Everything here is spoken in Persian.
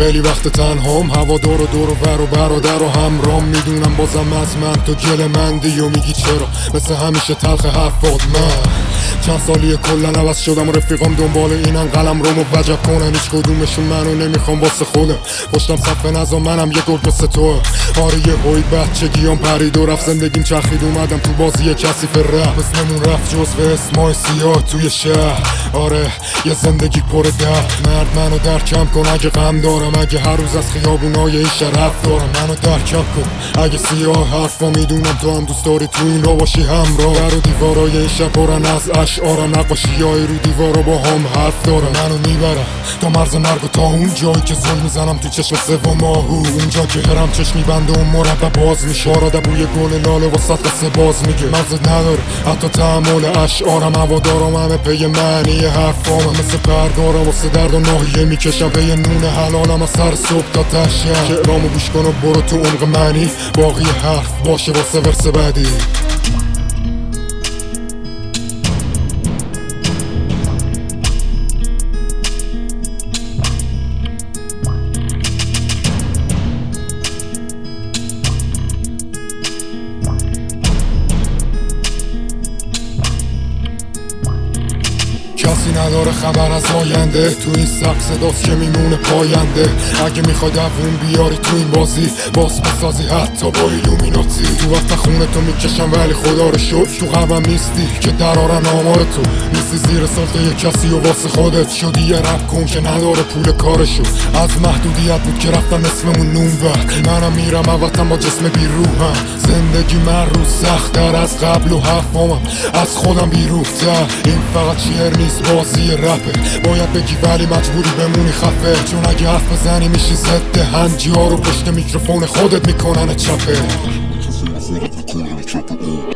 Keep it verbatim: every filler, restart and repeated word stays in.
خیلی وقت تنهام، هوا دور و دور و ور و برادر و همرام. میدونم بازم از من تو گل مندی و میگی چرا مثل همیشه تلخ حرفات. من چند سالیه کلن عوض شدم و رفیقام دنبال اینن قلم رومو وجب کنن، هیچ کدومشون منو نمیخوام واسه خودم. پشتم صفحه نظام منم یه گرگ مثل توه. آره یه هوی بچگیام پرید و رفت، زندگیم چرخید اومدم تو بازی کسی رپ. اسممون رفت جزو اسمای سیاه توی شهر. آره یه زندگی پر درد، مرد منو درکم کن اگه غم دارم، اگه هر روز از خیابونای این شرف دارم. منو درکم کن اگه سیاه حرفا میدونم تو هم دوست داری تو این را باشی همراه. در و دیوارای این شب پرن از اشعارم، نقاشیای رو دیوارا با هم حرف دارم. منو میبرم تا مرز مرگ و تا اون جایی که زل میزنم تو چشم سوم آهو، اونجا که هرم چشم میبنده و مربع باز میشه. آراده بوی گل لاله واسط قصه باز میگه، مغزت نداره حتی تحمل اشعارم. هوادارم همه پی معنی حرفام، مثل پرگارم واسه درد و ناحیه میکشم پی نون حلالم از سر صبح تا تشیم. شعرامو گوش کن و برو تو عمق معنی، باقی حرف باشه واسه ورس بعدی. کسی نداره خبر از آینده، تو این سبک صداست که میمونه پاینده. اگه میخوای دووم بیاری تو این بازی، باز بسازی حتی با ایلومیناتی. تو وقت خونه تو میکشم ولی خدا رو شد تو قبم نیستی که درارن آمار تو. نیستی زیر سلطه یه کسی و واسه خودت شدی یه رپ کن که نداره پول کارشو. از محدودیت بود که رفتم اسممون نون وقت، منم میرم اوطن با جسم بیروحم. زندگی من رو سخت‌تر از قبل و حرفامم از خودم بیروح‌تر. این فقط شعر نیست بازی رپه، باید بگی ولی مجبوری بمونی خفه. چون اگه حرف بزنی میشی ضد هنجی ها رو پشت میکروفون خودت میکنن چپه.